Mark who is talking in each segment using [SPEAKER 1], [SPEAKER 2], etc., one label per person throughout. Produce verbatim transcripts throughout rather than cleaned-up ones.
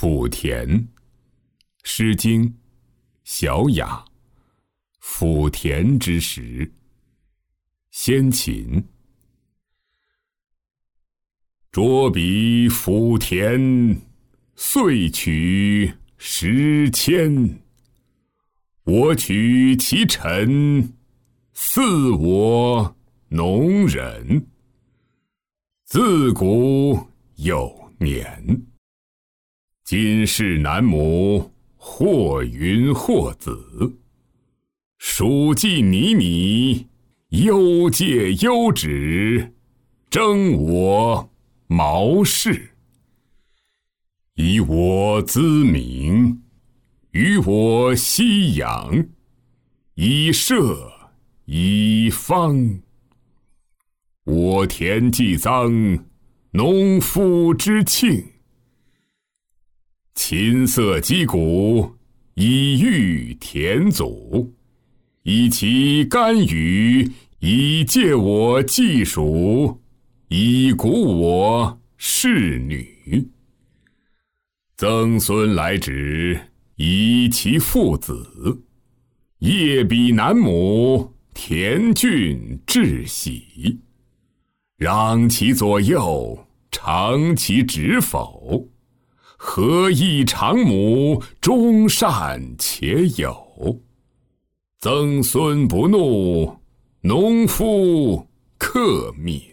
[SPEAKER 1] 阜田，《诗经·小雅》。阜田之时，先秦。捉彼阜田，遂取十千。我取其臣，祀我农人。自古有年。今世南亩，或云或紫。黍稷泥泥，忧介忧止，争我毛氏。以我资民，与我息养，以社以方。我田既臧，农夫之庆。琴瑟击鼓，以御田祖。以其干羽，以戒我祭属，以鼓我侍女。曾孙来止，以其父子。夜比南亩，田郡至喜。攘其左右，尝其止否？何益长母，忠善且有。曾孙不怒，农夫克敏。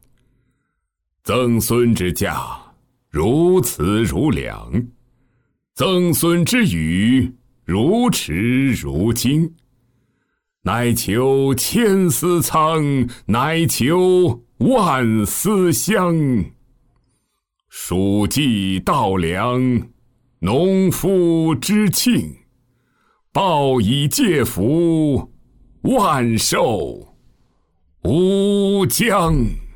[SPEAKER 1] 曾孙之驾，如此如梁；曾孙之语，如驰如经。乃求千丝仓，乃求万丝香。黍稷稻粱，农夫之庆。报以戒服，万寿无疆。